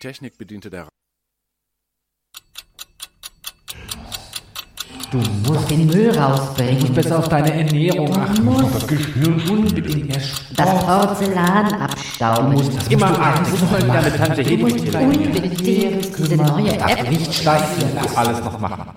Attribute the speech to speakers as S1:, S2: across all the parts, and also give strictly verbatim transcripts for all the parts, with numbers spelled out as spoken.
S1: Technik bediente der...
S2: Du musst den Müll rausbringen.
S3: Du musst besser auf deine Ernährung achten. Du musst das Geschirr unbedingt mehr
S2: das Porzellan abstauben.
S3: Du musst das immer abends mal wieder mit Tante Hedwig
S2: unbedingt diese neue App
S3: nicht schleifen, du alles noch machen.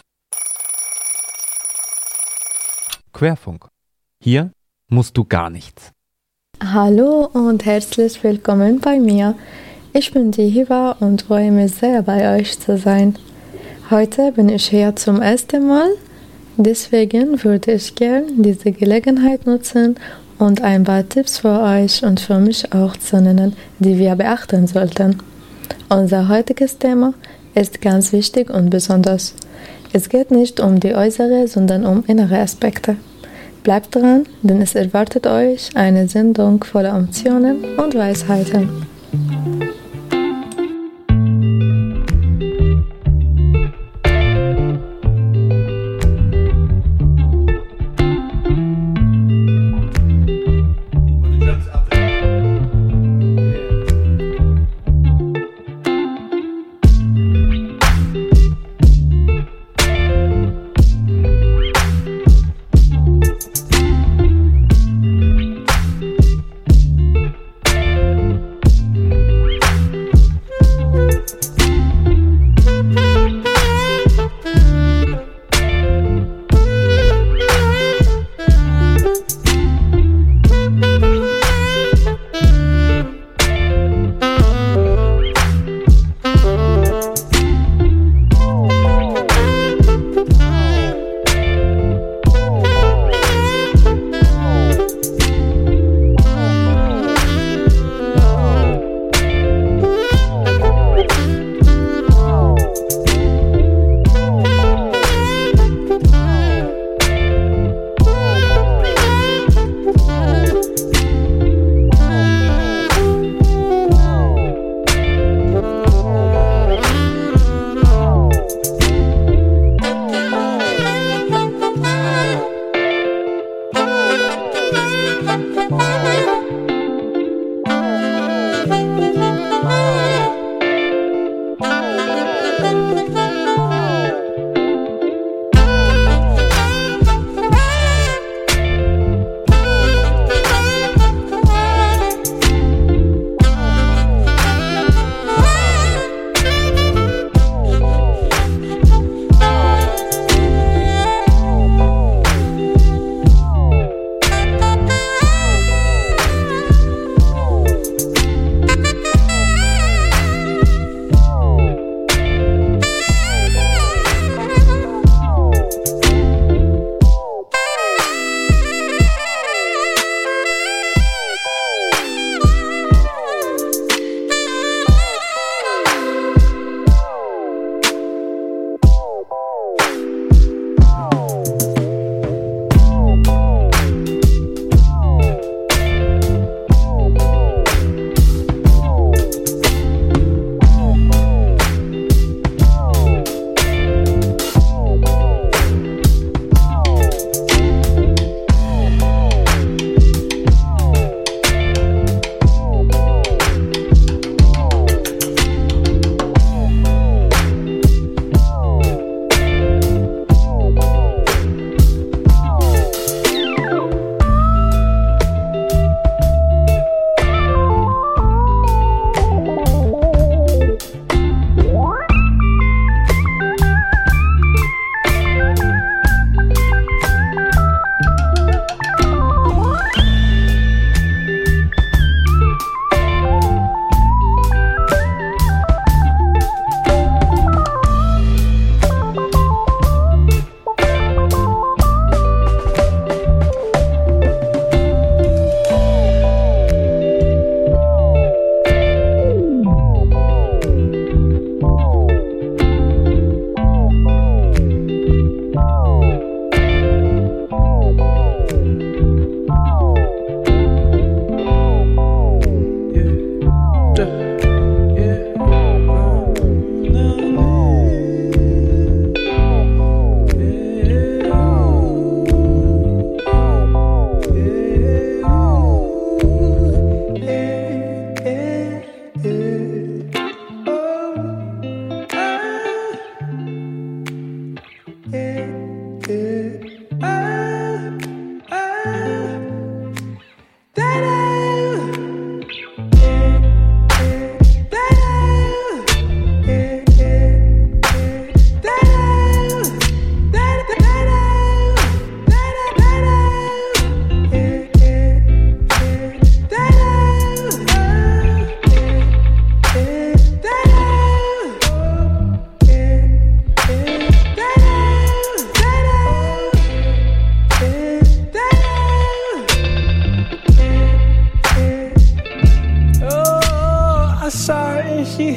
S4: Querfunk. Hier musst du gar nichts.
S5: Hallo und herzlich willkommen bei mir. Ich bin die Hiba und freue mich sehr, bei euch zu sein. Heute bin ich hier zum ersten Mal, deswegen würde ich gern diese Gelegenheit nutzen und ein paar Tipps für euch und für mich auch zu nennen, die wir beachten sollten. Unser heutiges Thema ist ganz wichtig und besonders. Es geht nicht um die äußere, sondern um innere Aspekte. Bleibt dran, denn es erwartet euch eine Sendung voller Emotionen und Weisheiten.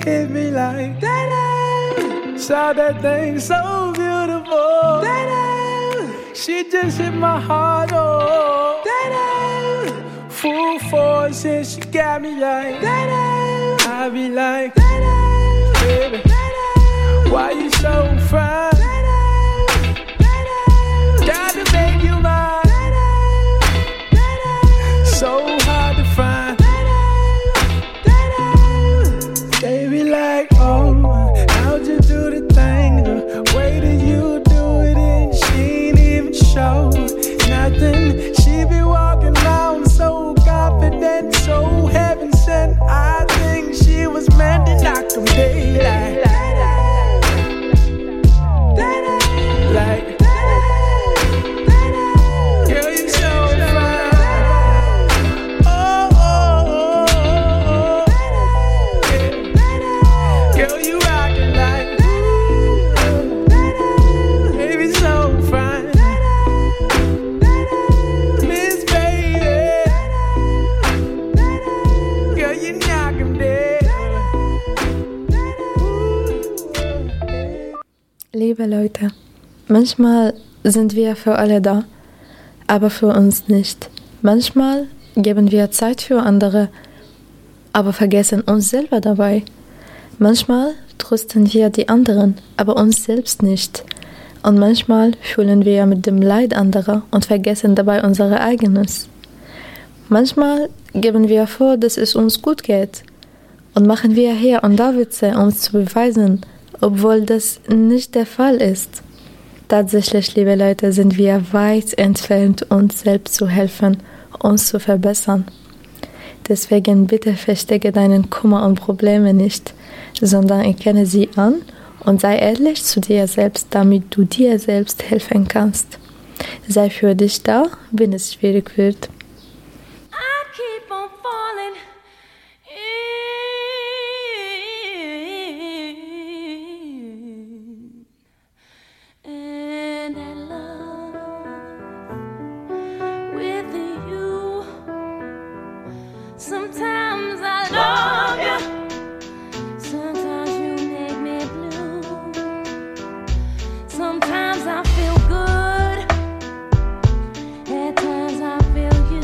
S1: hit me like that. Saw that thing so beautiful. She just hit my heart, oh. Full force and she got me like I be like, baby, why you so fine? Gotta make you mine. So hard to find. They be like, oh, how'd you do the thing? The way that you do it and she ain't even show nothing. She be walking around so confident, so heaven sent. I think she was meant to knock them daylight. Like, girl, you so fine. Oh, oh, oh, oh, oh. Yeah. Girl, you rockin' like, baby, so fine. Miss Baby, girl, you knock 'em dead.
S5: Liebe Leute, manchmal sind wir für alle da, aber für uns nicht. Manchmal geben wir Zeit für andere, aber vergessen uns selber dabei. Manchmal trösten wir die anderen, aber uns selbst nicht. Und manchmal fühlen wir mit dem Leid anderer und vergessen dabei unser eigenes. Manchmal geben wir vor, dass es uns gut geht und machen wir hier und da Witze, um es zu beweisen, obwohl das nicht der Fall ist. Tatsächlich, liebe Leute, sind wir weit entfernt, uns selbst zu helfen, uns zu verbessern. Deswegen bitte verstecke deinen Kummer und Probleme nicht, sondern erkenne sie an und sei ehrlich zu dir selbst, damit du dir selbst helfen kannst. Sei für dich da, wenn es schwierig wird.
S6: I keep on falling in, and that love with you. Sometimes I love you, sometimes you make me blue. Sometimes I feel good, at times I feel you.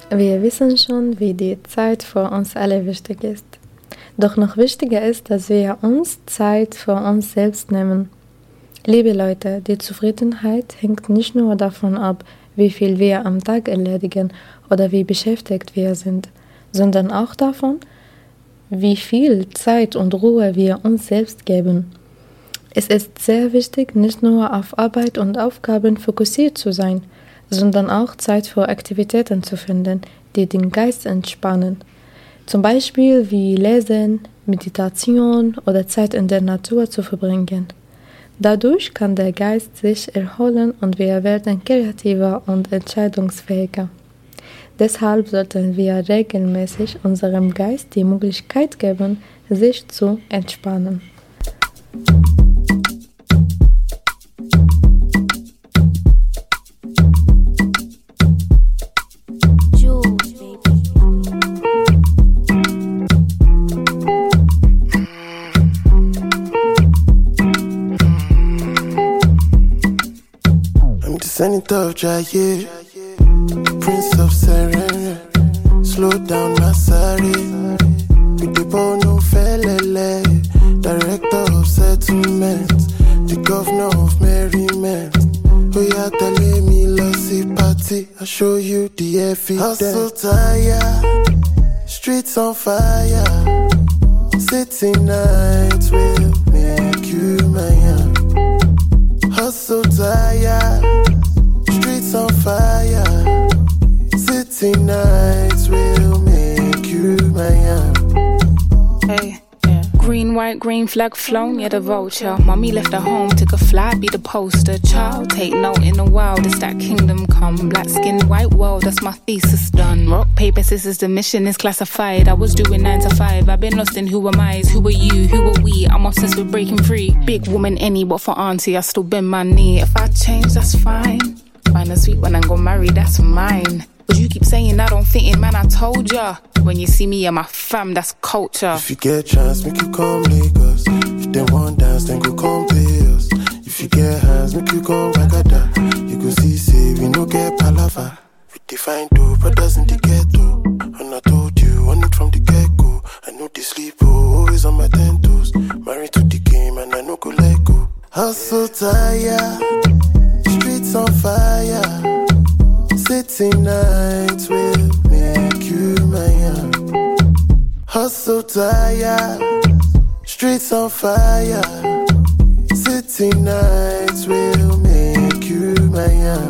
S5: Wir wissen schon, wie die Zeit für uns alle wichtig ist. Doch noch wichtiger ist, dass wir uns Zeit für uns selbst nehmen. Liebe Leute, die Zufriedenheit hängt nicht nur davon ab, wie viel wir am Tag erledigen oder wie beschäftigt wir sind, sondern auch davon, wie viel Zeit und Ruhe wir uns selbst geben. Es ist sehr wichtig, nicht nur auf Arbeit und Aufgaben fokussiert zu sein, sondern auch Zeit für Aktivitäten zu finden, die den Geist entspannen. Zum Beispiel wie Lesen, Meditation oder Zeit in der Natur zu verbringen. Dadurch kann der Geist sich erholen und wir werden kreativer und entscheidungsfähiger. Deshalb sollten wir regelmäßig unserem Geist die Möglichkeit geben, sich zu entspannen.
S7: Senate of Jaye, Prince of Serene, slow down Masari, with the bono felele, Director of Settlement, the Governor of Merriment. Oh yeah, tell me lossy party, I'll show you the evidence. Hustle tired, streets on fire, city nights will make you mine. Hustle tired, streets on fire, city nights will make you mine.
S8: Hey, yeah. Green, white, green flag flown, yeah, the vulture. Mommy left her home, took a flight, be the poster child. Take note in the wild, it's that kingdom come. Black skin, white world, that's my thesis done. Rock, paper, scissors, the mission is classified. I was doing nine to five, I've been lost in who am I, who are you, who are we? I'm obsessed with breaking free. Big woman, any, but for auntie, I still bend my knee. If I change, that's fine. Find a sweet one and go marry, that's mine. But you keep saying I don't fit in, man, I told ya. When you see me and my fam, that's culture.
S7: If you get chance, make you come Lagos. If they want dance, then go come pay us. If you get hands, make you come Bagada. You go see, say, we no get palava. We define two brothers in the ghetto. And I told you, on it from the get-go. I know they sleep, oh, always on my ten toes. Married to the game, and I no go let go. Hustle tired, streets on fire. City nights will make you mine. Hustle tired, streets on fire. City nights will make you mine.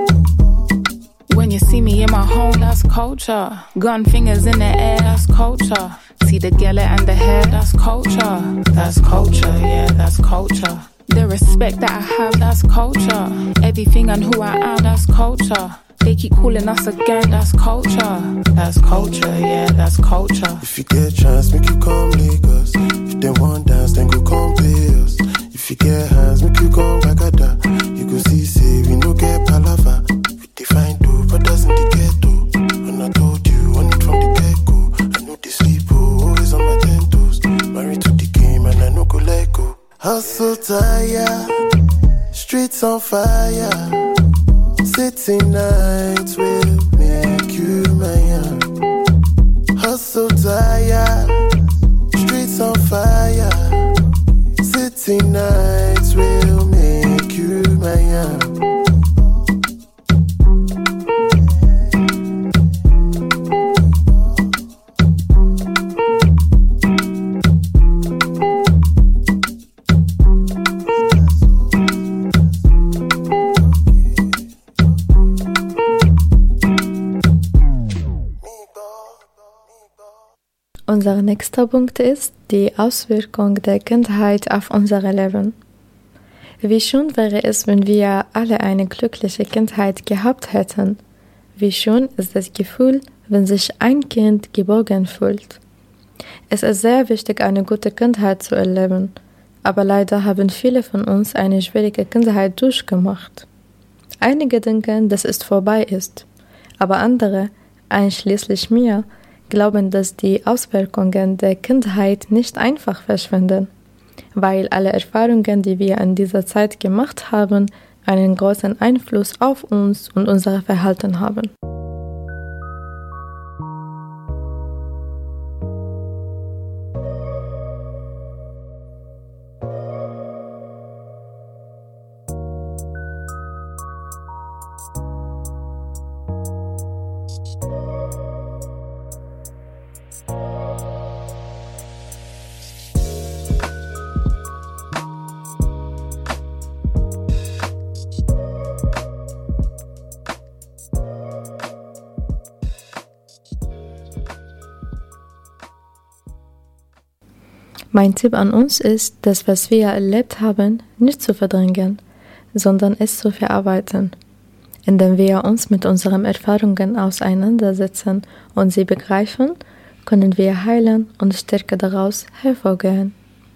S8: When you see me in my home, that's culture. Gun fingers in the air, that's culture. See the gala and the hair, that's culture. That's culture, yeah, that's culture. The respect that I have, that's culture. Everything and who I am, that's culture. They keep calling us a gang, that's culture. That's culture, yeah, that's culture.
S7: If you get chance, make you come Lagos. If they want dance, then go come pay us. If you get hands, make you come Bagada. You go see, say, we no get palava. We define two brothers in the ghetto. And I told you, on it from the get-go. I know they sleep, oh, always on my ten toes. Married to the game, and I no go let go. Hustle tired, streets on fire. City nights will make you mine. Hustle tired, streets on fire. City nights will make you mine.
S5: Unser nächster Punkt ist die Auswirkung der Kindheit auf unser Leben. Wie schön wäre es, wenn wir alle eine glückliche Kindheit gehabt hätten. Wie schön ist das Gefühl, wenn sich ein Kind geborgen fühlt. Es ist sehr wichtig, eine gute Kindheit zu erleben, aber leider haben viele von uns eine schwierige Kindheit durchgemacht. Einige denken, dass es vorbei ist, aber andere, einschließlich mir, glauben, dass die Auswirkungen der Kindheit nicht einfach verschwinden, weil alle Erfahrungen, die wir in dieser Zeit gemacht haben, einen großen Einfluss auf uns und unser Verhalten haben. Mein Tipp an uns ist, das, was wir erlebt haben, nicht zu verdrängen, sondern es zu verarbeiten. Indem wir uns mit unseren Erfahrungen auseinandersetzen und sie begreifen, können wir heilen und stärker daraus hervorgehen.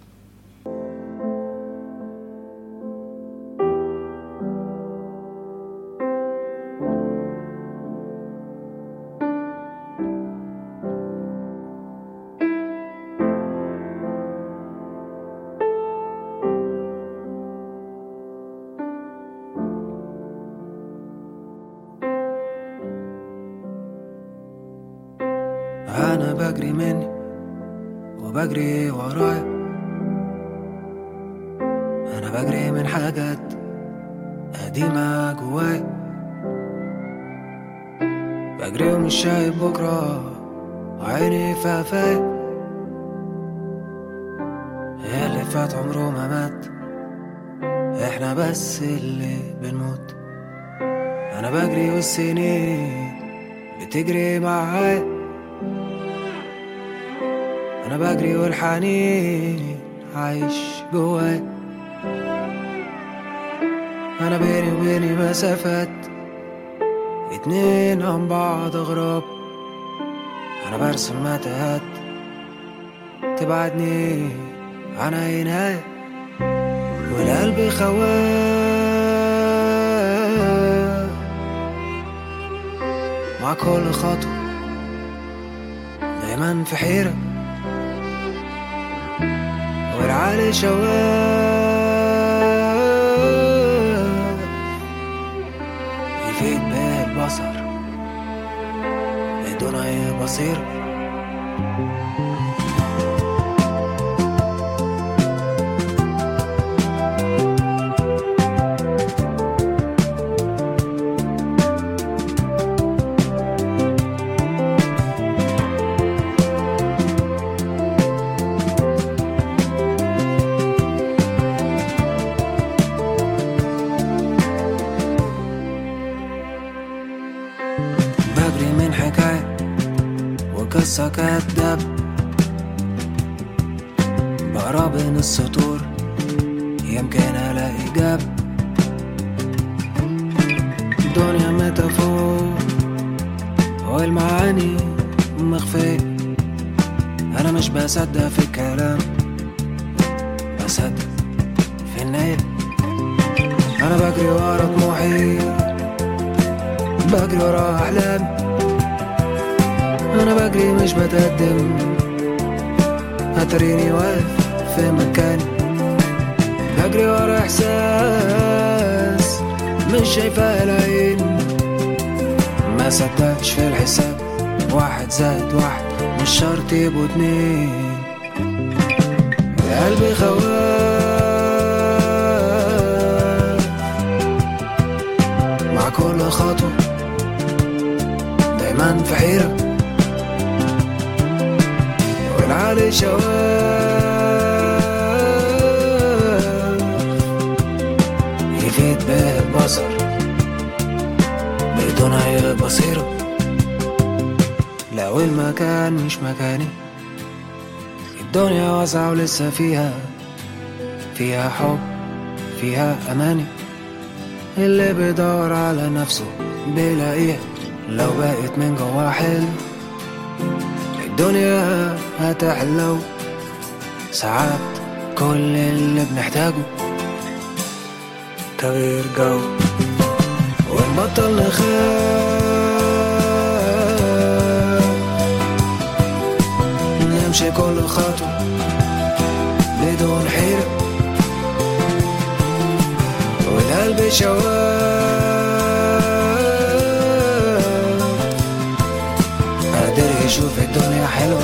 S9: أنا بجري مني وبجري ورايا، أنا بجري من حاجات قديمة جوايا، بجري ومش شايف بكرة وعيني في قفايا، اللي فات عمره ما مات، احنا بس اللي بنموت. أنا بجري والسنين بتجري معايا، أنا بجري والحنين عايش جواي، أنا بيني وبيني مسافات اتنين عن بعض غراب، أنا برسم متاهات تبعدني عن أي نهاية، والقلب خواف مع كل خطوة، دايما في حيرة والعالي شواف، يفيد به البصر بدون أي بصيرة. بجري من حكاية وقصة كداب، بقرا بين السطور يمكن ألاقي جاب، الدنيا ميتافور والمعاني مخفية، أنا مش بصدق في الكلام، بصدق في النية. أنا بجري ورا طموحي، بجري ورا أحلامي، أنا بجري مش بتقدم، هتريني واقف في مكاني، بجري ورا إحساس مش شايفة العين، ما صدقش في الحساب، واحد زائد واحد مش شرط يبقوا اتنين، قلبي خواف مع كل خطوة، دايما في حيرة والعالي شواف، يفيد به البصر بدون أي بصيرة. لو المكان مش مكاني، الدنيا واسعة ولسه فيها فيها حب، فيها أماني، اللي بيدور على نفسه بيلاقيه، لو بقيت من جوا حلم الدنيا هتحلو. ساعات كل اللي بنحتاجه تغيير جو، ونبطل نخاف، نمشي كل خطوة بدون حيرة، والقلب شواف قادر يشوف الدنيا حلوة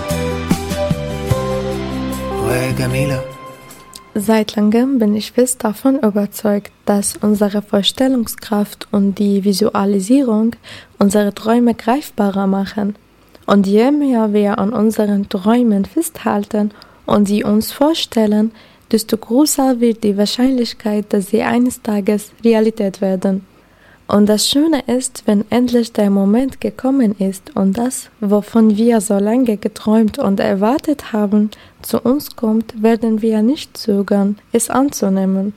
S9: وجميلة.
S5: Seit langem bin ich fest davon überzeugt, dass unsere Vorstellungskraft und die Visualisierung unsere Träume greifbarer machen. Und je mehr wir an unseren Träumen festhalten und sie uns vorstellen, desto größer wird die Wahrscheinlichkeit, dass sie eines Tages Realität werden. Und das Schöne ist, wenn endlich der Moment gekommen ist und das, wovon wir so lange geträumt und erwartet haben, zu uns kommt, werden wir nicht zögern, es anzunehmen.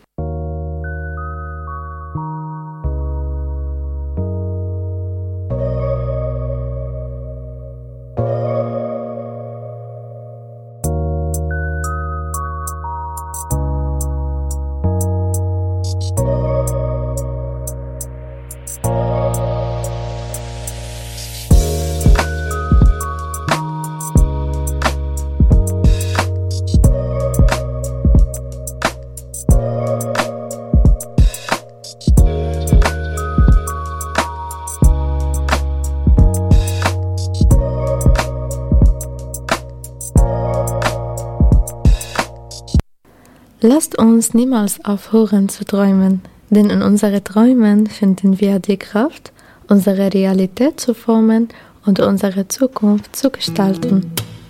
S5: Lasst uns niemals aufhören zu träumen, denn in unseren Träumen finden wir die Kraft, unsere Realität zu formen und unsere Zukunft zu gestalten.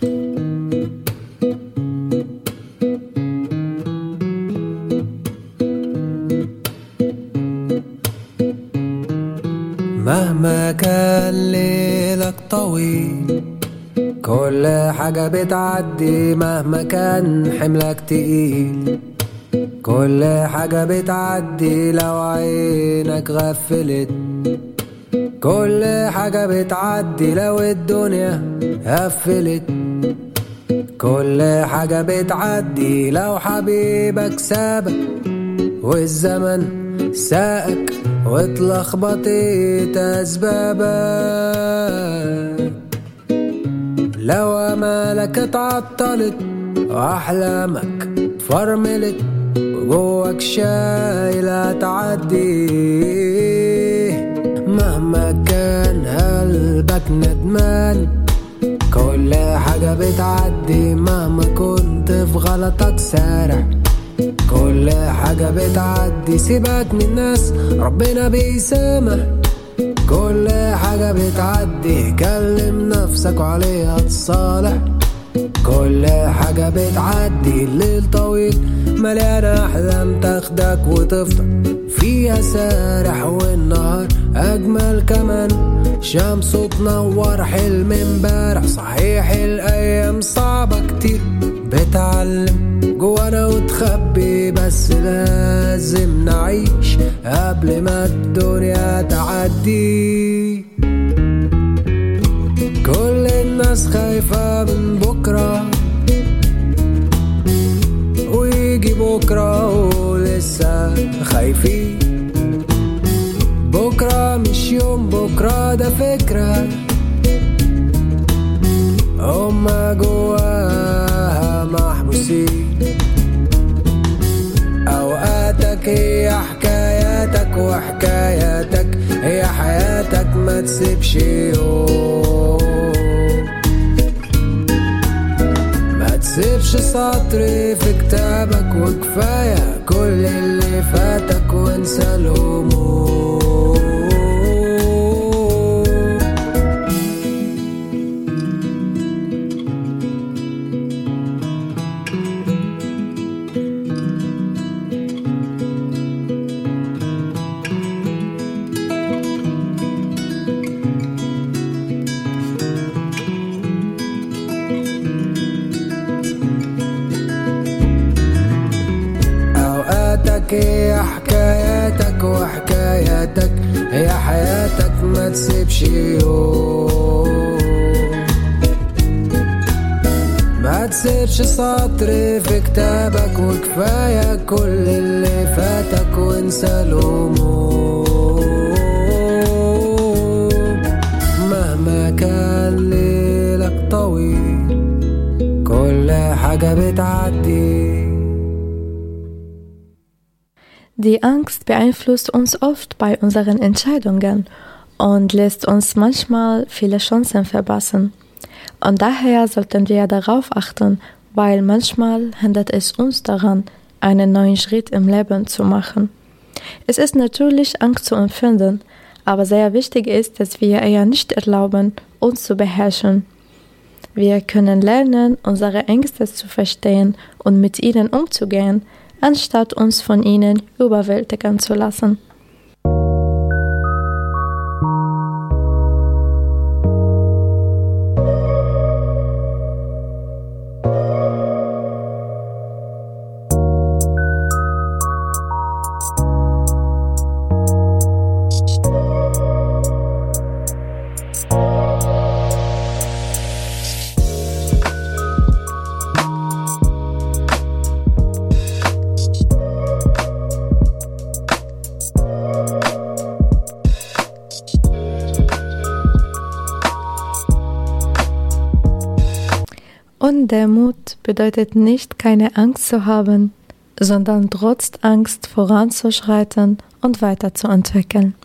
S9: مهما كان ليلك طويل كل حاجة بتعدي، مهما كان حملك تقيل كل حاجة بتعدي، لو عينك غفلت كل حاجة بتعدي، لو الدنيا قفلت كل حاجة بتعدي، لو حبيبك سابك والزمن ساقك واتلخبطت أسبابك، لو أمالك اتعطلت وأحلامك فرملت وجواك شايلة تعدي، مهما كان قلبك ندمان كل حاجة بتعدي، مهما كنت في غلطك سارع كل حاجة بتعدي، سيبك من الناس ربنا بيسامح كل حاجة بتعدي، كلم نفسك وعليها تصالح كل حاجة بتعدي، الليل طويل مليانة أحلام تاخدك وتفضل فيها سارح، والنهار أجمل كمان شمس تنور حلم امبارح، صحيح الأيام صعبة كتير بتعلم جوانا وتخبي، بس لازم نعيش قبل ما الدنيا تعدي، كل الناس خايفة من بكرة ويجي بكرة ولسه خايفين، بكرة مش يوم بكرة ده فكرة هما جواها محبوسين، أوقاتك هي حكاياتك وحكاياتك هي حياتك، ما تسيبش يوم ما تسيبش سطر في كتابك، وكفاية كل اللي فاتك وانسى الهموم. هي حكاياتك وحكاياتك هي حياتك، ما تسيبش يوم ما تسيبش سطر في كتابك، وكفاية كل اللي فاتك وانسى الهموم، مهما كان ليلك طويل كل حاجة بتعدي.
S5: Die Angst beeinflusst uns oft bei unseren Entscheidungen und lässt uns manchmal viele Chancen verpassen. Und daher sollten wir darauf achten, weil manchmal hindert es uns daran, einen neuen Schritt im Leben zu machen. Es ist natürlich Angst zu empfinden, aber sehr wichtig ist, dass wir ihr nicht erlauben, uns zu beherrschen. Wir können lernen, unsere Ängste zu verstehen und mit ihnen umzugehen, anstatt uns von ihnen überwältigen zu lassen. Denn Demut bedeutet nicht, keine Angst zu haben, sondern trotz Angst voranzuschreiten und weiterzuentwickeln.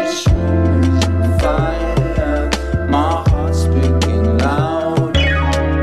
S10: Fire, my heart's speaking loud.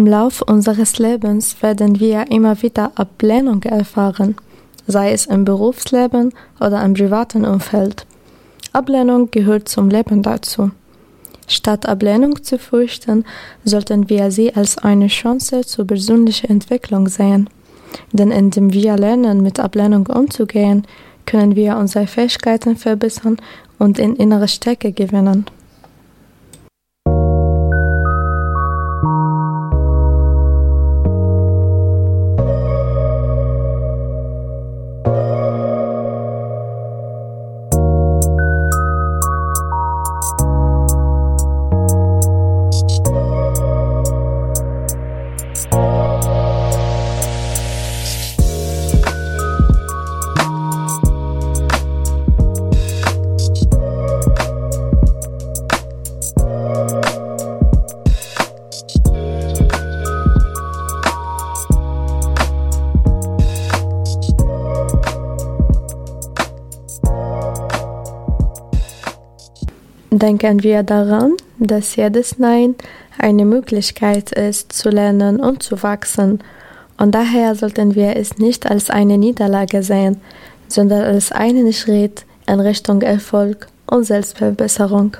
S5: Im Lauf unseres Lebens werden wir immer wieder Ablehnung erfahren, sei es im Berufsleben oder im privaten Umfeld. Ablehnung gehört zum Leben dazu. Statt Ablehnung zu fürchten, sollten wir sie als eine Chance zur persönlichen Entwicklung sehen. Denn indem wir lernen, mit Ablehnung umzugehen, können wir unsere Fähigkeiten verbessern und in innere Stärke gewinnen. Denken wir daran, dass jedes Nein eine Möglichkeit ist, zu lernen und zu wachsen. Und daher sollten wir es nicht als eine Niederlage sehen, sondern als einen Schritt in Richtung Erfolg und Selbstverbesserung.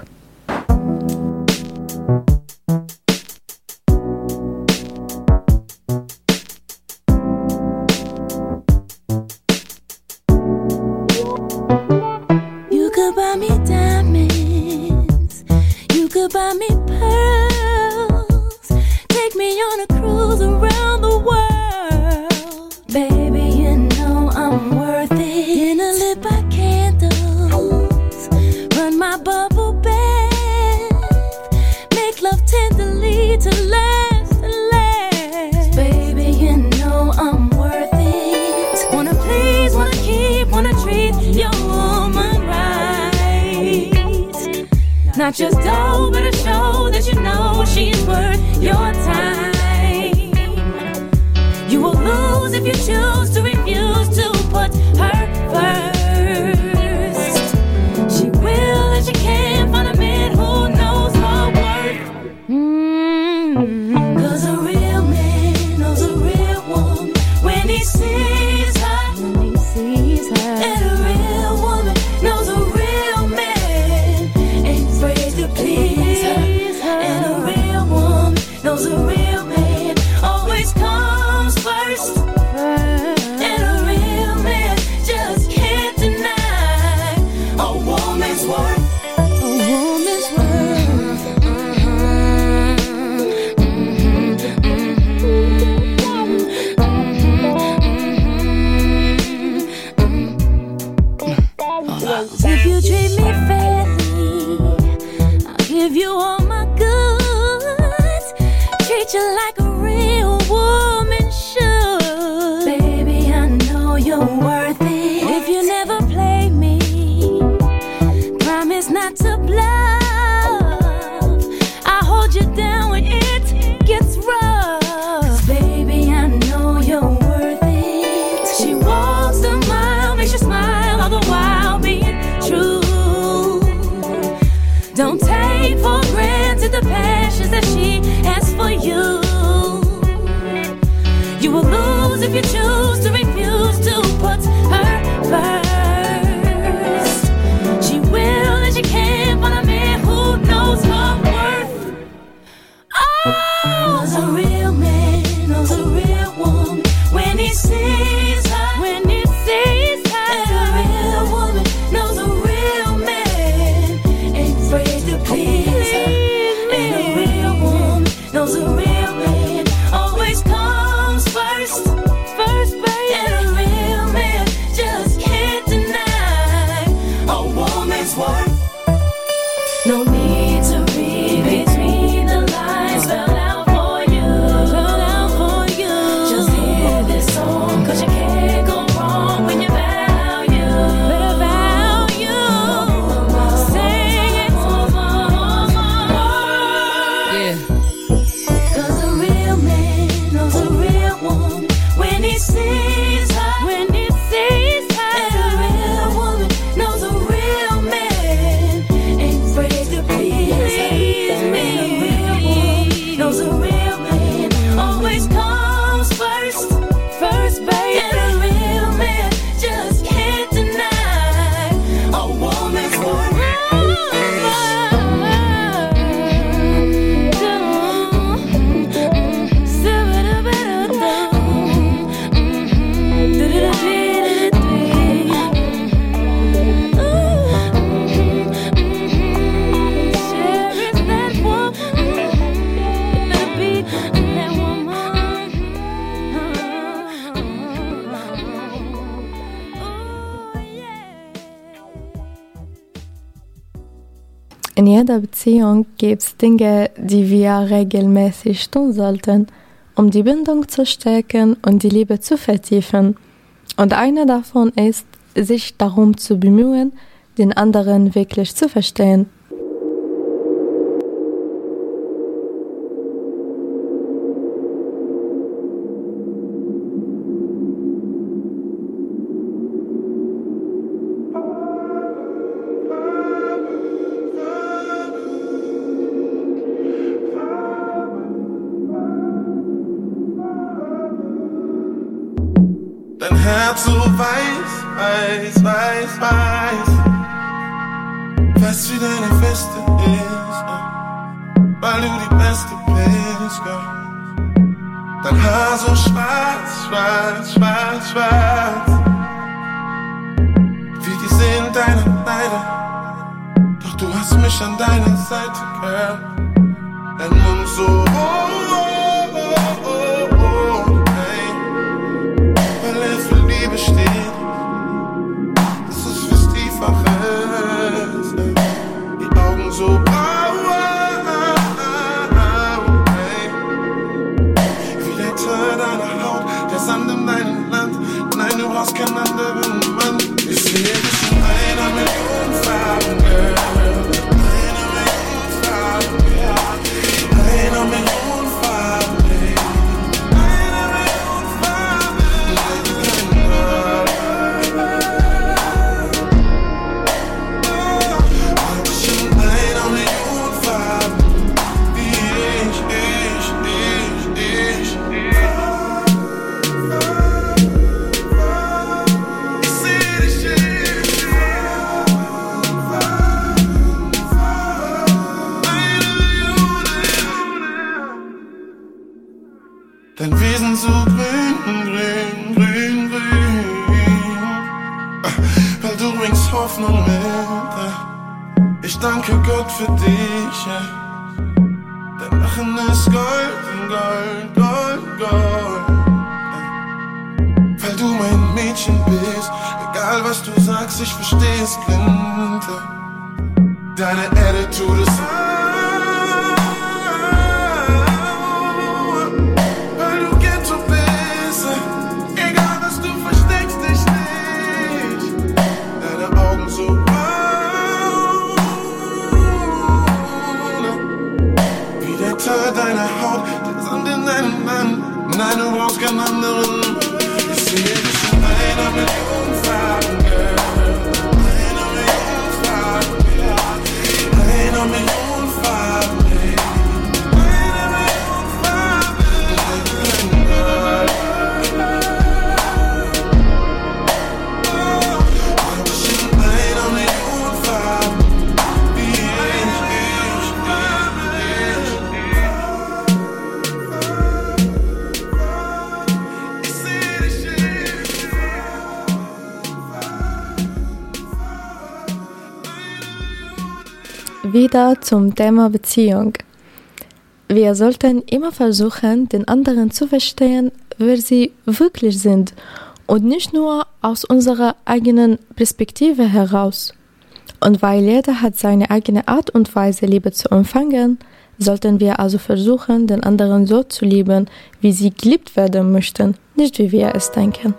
S6: You could buy me diamonds, you could buy me pearls, take me on a cruise around the world. Baby, you know I'm worth it. Dinner lit by candles, run my bubble bath, make love tenderly to last and last. Baby, you know I'm worth it. Wanna please, wanna keep, wanna treat your woman right. Not just dough, but a show that you know she's worth your time. You will lose if you choose to refuse to put her first. She will and she can find a man who knows her worth. Mm-hmm. Cause a real man knows a real woman when he sees her. When he sees her. And a real woman knows a real man ain't afraid to please her. And a real woman knows a real man always comes first. And a real man just can't deny a woman's worth. A woman's worth. If you treat me fairly, I'll give you all my goods. Treat you like a real woman should. Baby, I know you're worth it. If you never play me, promise not to bluff. I'll hold you down when it gets rough. 'Cause baby, I know you're worth it. She walks the mile, makes you smile, all the while being true. Don't take for granted the passions that she has for you.
S5: In jeder Beziehung gibt es Dinge, die wir regelmäßig tun sollten, um die Bindung zu stärken und die Liebe zu vertiefen. Und eine davon ist, sich darum zu bemühen, den anderen wirklich zu verstehen.
S7: Dein Herz so weiß, weiß, weiß, weiß. Weißt wie deine Feste ist, weil du die Beste bist, girl. Dein Haar so schwarz, schwarz, schwarz, schwarz. Wie die sind deine Kleider. Doch du hast mich an deiner Seite, girl. Dein Mund so, oh, oh, oh, oh, oh, hey. Weil er für Liebe steht. Das ist fürs Tieferes, hey. Die Augen so, oh, oh, oh, oh, hey. Wie der Teil deiner Haut, der Sand in deinem Land. Nein, du brauchst keinen anderen Mann. Ich sehe dich in einer Million Farben, girl. Dein Wesen so grün, grün, grün, grün. Weil du bringst Hoffnung mit. Ich danke Gott für dich. Dein Lachen ist Gold, Gold, Gold, Gold. Weil du mein Mädchen bist. Egal was du sagst, ich versteh es blind. Deine Attitude ist deine Haut, der Sand in deinem Land. Nein, du brauchst keinen anderen. Ich sehe dich in einer Million Farben, girl. Einer Million Farben, girl. Einer Million Farben, girl. Einer Million Farben, girl. Und ich in einer Million Farben, wie ich, ich,
S5: Wieder zum Thema Beziehung. Wir sollten immer versuchen, den anderen zu verstehen, wer sie wirklich sind und nicht nur aus unserer eigenen Perspektive heraus. Und weil jeder hat seine eigene Art und Weise, Liebe zu empfangen, sollten wir also versuchen, den anderen so zu lieben, wie sie geliebt werden möchten, nicht wie wir es denken.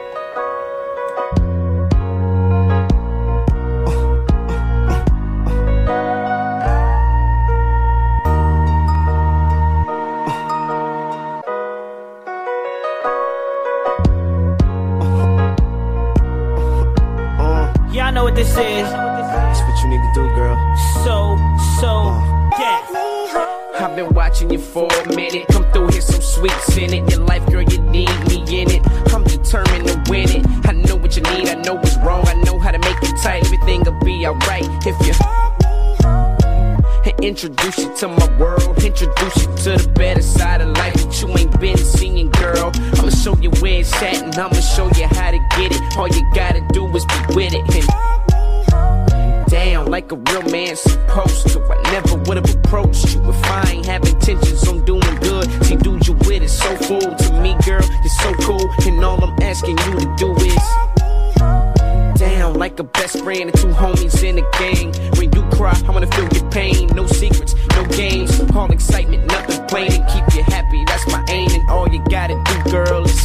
S10: Y'all know what this is.
S11: That's what you need to do, girl.
S10: So, so, yeah.
S11: I've been watching you for a minute. Come through here, some sweets in it. Your life, girl, you need me in it. I'm determined to win it. I know what you need, I know what's wrong. I know how to make you tight. Everything'll be alright if you introduce you to my world. Introduce you to the better side of life that you ain't been seeing, girl. I'ma show you where it's at and I'ma show you how to get it. All you gotta do is be with it. And down like a real man supposed to. I never would've approached you if I ain't have intentions on doing good. See, dude, you with it so full to me, girl. You're so cool, and all I'm asking you to do is down like like a best friend and two homies in the gang. When you cry, I wanna feel your pain. No secrets, no games, all excitement, nothing plain. And keep you happy, that's my aim. And all you gotta do, girl, is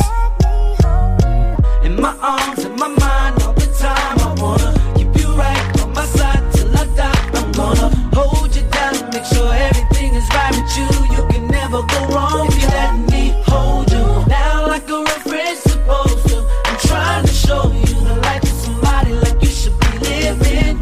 S11: in my arms, in my mind, all the time. I wanna keep you right on my side till I die. I'm gonna hold you down and make sure everything is right with you. You can never go wrong if you let me hold you down like a real friend's supposed to. I'm trying to show you the life of somebody like you should be living.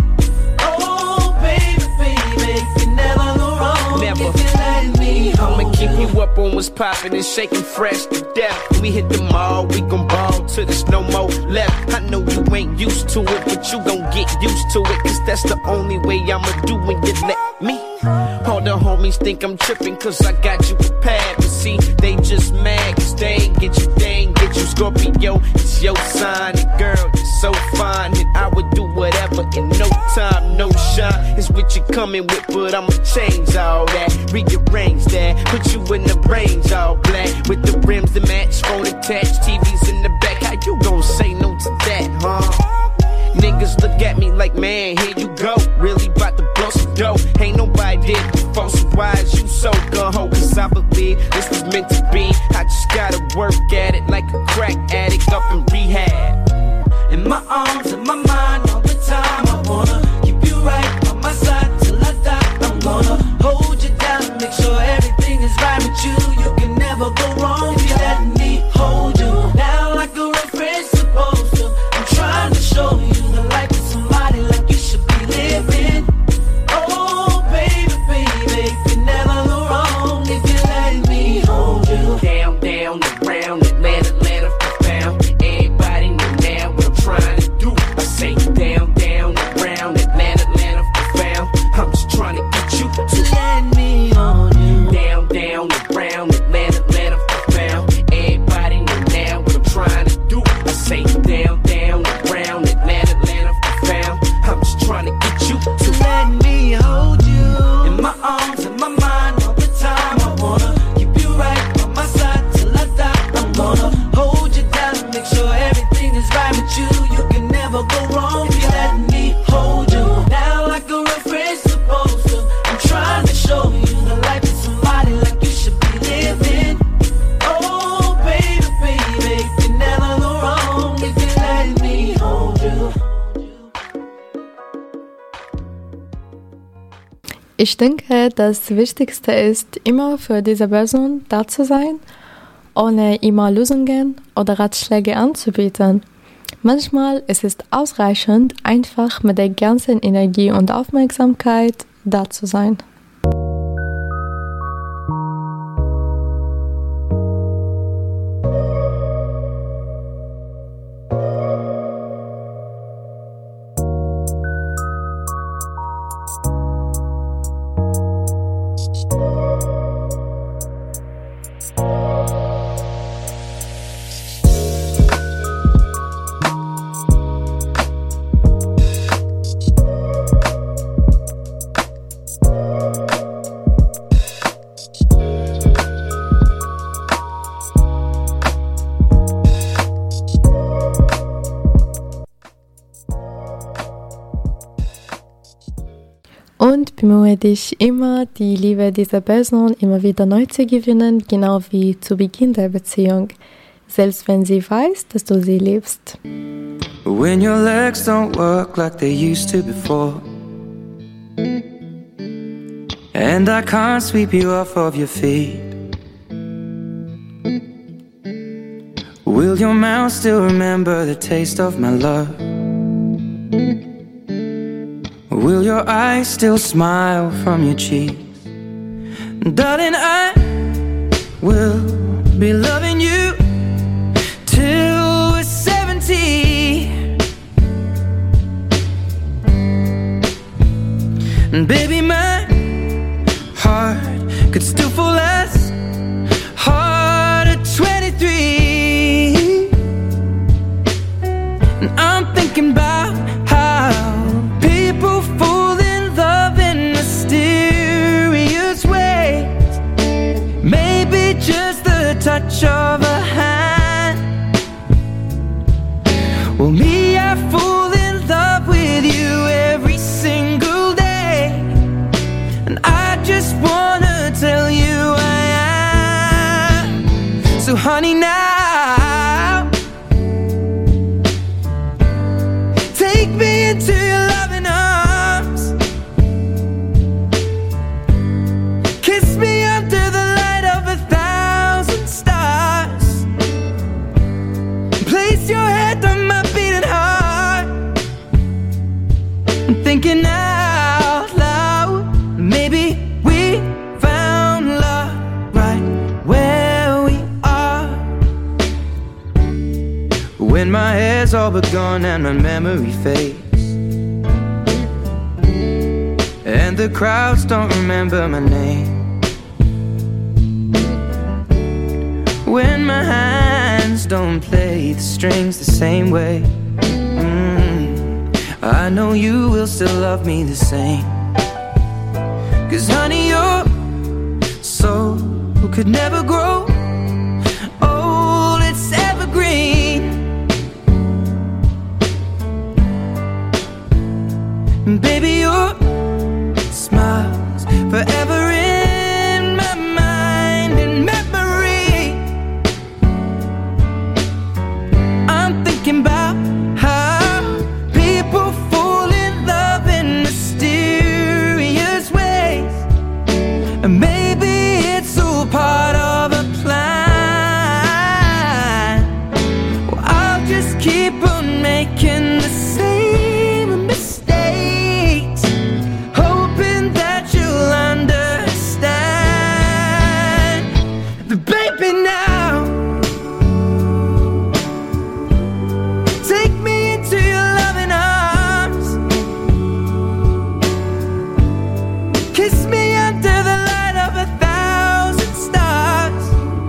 S11: Oh, baby, baby, you can never go wrong never. If you let me hold I'ma keep you up on what's poppin' and shaking fresh to death. When we hit the mall, we gon' ball till there's no more left. I know you ain't used to it, but you gon' get used to it, cause that's the only way I'ma do when you let me. All the homies think I'm trippin' cause I got you prepared, but see, they just mad cause they ain't get you, they ain't get you. Scorpio, it's your sign, and girl, you're so fine, and I would do whatever in no time, no shine. It's what you coming with, but I'ma change all that, rearrange that, put you in the range all black, with the rims to match, phone attached, T Vs in the back. How you gon' say no to that, huh? Niggas look at me like, man, here you go. Really bout to blow some dough. Ain't nobody did before, so why is you so gung-ho? Cause I believe this was meant to be. I just gotta work at it like a crack addict up in rehab. In my arms, in my mind, all the time. I wanna keep you right on my side till I die. I'm gonna hold you down and make sure everything is right with you. You can never go wrong if you let me hold you down like a real friend's supposed to. I'm trying to show you the life of somebody like you should be living. Oh, baby, baby, you can never go wrong if you let me hold you down, down, around, Atlanta, Atlanta, found. Everybody know now what I'm trying to do. I say down, down, around, Atlanta, Atlanta, found. I'm just trying to get you to let me hold you down, down, around, Atlanta, Atlanta, found. Everybody know now what I'm trying to do. I say down, down, around, Atlanta, Atlanta, found. I'm just trying to get you to let me hold you in my arms, in my mind, all the time. I wanna keep you right on my side till I die. I'm gonna hold you down and make sure everything is right with you. You can never go wrong if you let me hold you down like a real friend's supposed to. I'm trying to show you the life of somebody like you should be living. Oh, baby, baby, you can never go wrong if you let me hold you.
S5: Ich denke, das Wichtigste ist, immer für diese Person da zu sein, ohne immer Lösungen oder Ratschläge anzubieten. Manchmal ist es ausreichend, einfach mit der ganzen Energie und Aufmerksamkeit da zu sein. Und bemühe dich immer, die Liebe dieser Person immer wieder neu zu gewinnen, genau wie zu Beginn der Beziehung, selbst wenn sie weiß, dass du sie liebst.
S9: When your legs don't work like they used to before, and I can't sweep you off of your feet, will your mouth still remember the taste of my love? Will your eyes still smile from your cheeks? Darling, I will be loving you till we're seventy. And baby, my heart could still fall as hard at twenty-three. And I'm thinking about how people fall in love in mysterious ways. Maybe just the touch of a hand. Well, me, I fall in love thinking out loud, maybe we found love right where we are. When my hair's all but gone and my memory fades, and the crowds don't remember my name, when my hands don't play the strings the same way, mm, I know you will still love me the same. Cause honey, your soul could never grow old, it's evergreen. And baby, your smile's forever in my mind and memory. I'm thinking about how people fall in love in mysterious ways, and maybe it's all part of a plan. Well, I'll just keep on making the same mistakes, hoping that you'll understand. But baby, now take me into your loving arms, kiss me under the light of a thousand stars,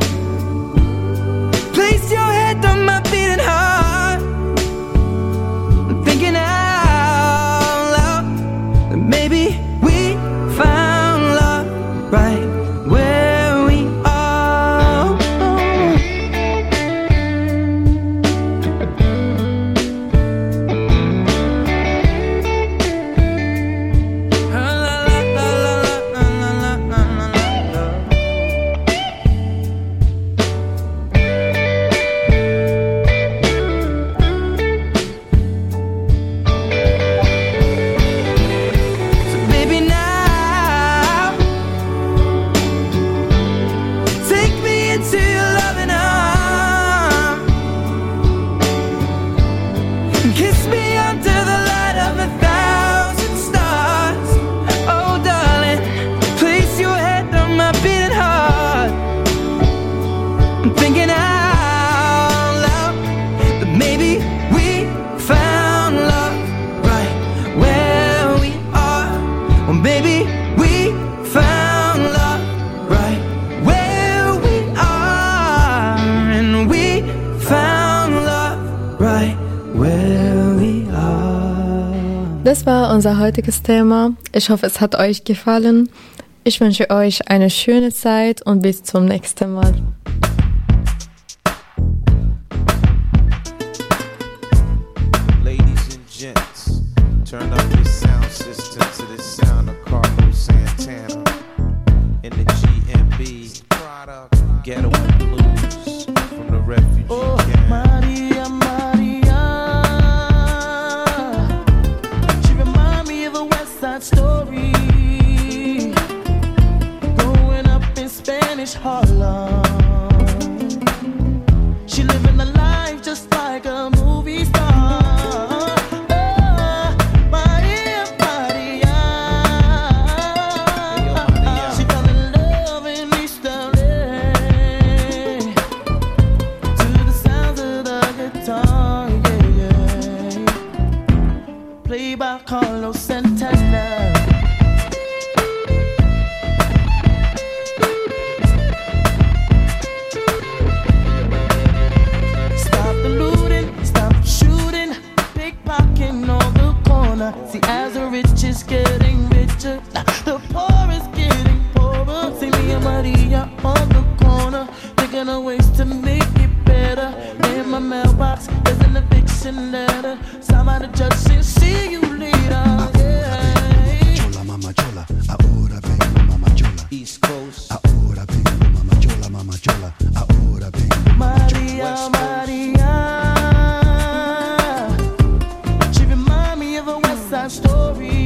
S9: place your head on my beating heart. I'm thinking out loud that maybe we found love right where we are. So baby, now take me into your loving arms, kiss me under the light of a thousand stars. Oh darling, place your head on my beating heart. I'm thinking out loud that maybe we found love right where we are. Well, maybe we found love right where we are, and we found love right where we are.
S5: Das war unser heutiges Thema. Ich hoffe, es hat euch gefallen. Ich wünsche euch eine schöne Zeit und bis zum nächsten Mal.
S12: Ladies and gents, turn up your sound system to the sound of Carlos Santana in the G M B Ghetto and Blues from the Refugee
S13: Oh,
S12: Camp.
S13: Maria, Maria, she remind me of a West Side Story. Growing up in Spanish Harlem, she living a life just like a movie star. Oh, Maria, Maria, she fell in love in East L A to the sounds of the guitar, yeah, yeah. Played by Carlos Santana. Stop the looting, stop shooting, pickpocketing on the corner. See, as the rich is getting richer, the poor is getting poorer. See me and Maria on the corner, thinking of ways to make it better. In my mailbox, there's an eviction letter. Signed by the judge, saying, see you later. Yeah.
S14: Chola, mama chola, ahora vengo, mama chola.
S12: East Coast,
S14: Ahora vengo, mama chola, mama chola. Ahora vengo, mama chola.
S13: Maria, Maria, she remind me of a West Side Story.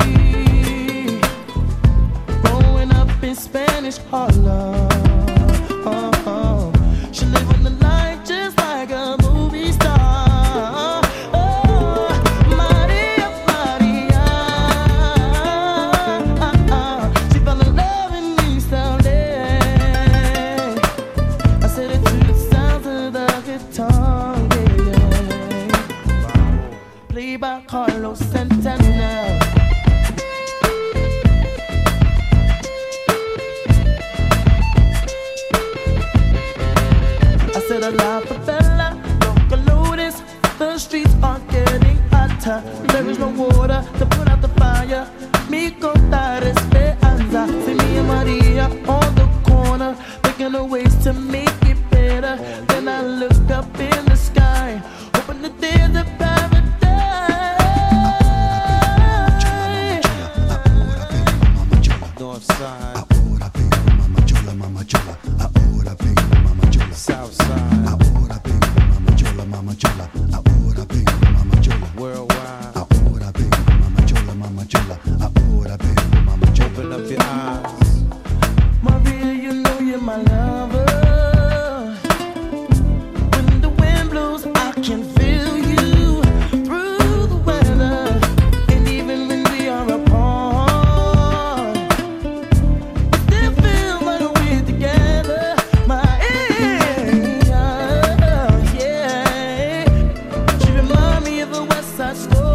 S13: Growing up in Spanish Harlem, oh, oh. She living the life just like a movie star. Oh, Maria, Maria, played by Carlos Santana. I said a la favela, local lotus. The streets are getting hotter. There is no water to put out the fire. Mi contar esperanza. See me and Maria on the corner, thinking of ways to make it better. Then I look up in the sky, hoping that there's a paradise.
S12: North side,
S14: Ahora vengo mamá chola, mamá chola. Ahora vengo mamá chola.
S12: south side,
S14: Ahora vengo mamá chola, mamá chola. Ahora vengo mamá chola.
S12: worldwide.
S14: Ahora vengo mamá chola, mamá chola. Ahora vengo mamá chola.
S12: Open up your eyes.
S13: Maria, you know you're my lover. When the wind blows, I can feel you through the weather. And even when we are apart, it still feels like we're together. My angel, yeah. She reminds me of a West Side Story.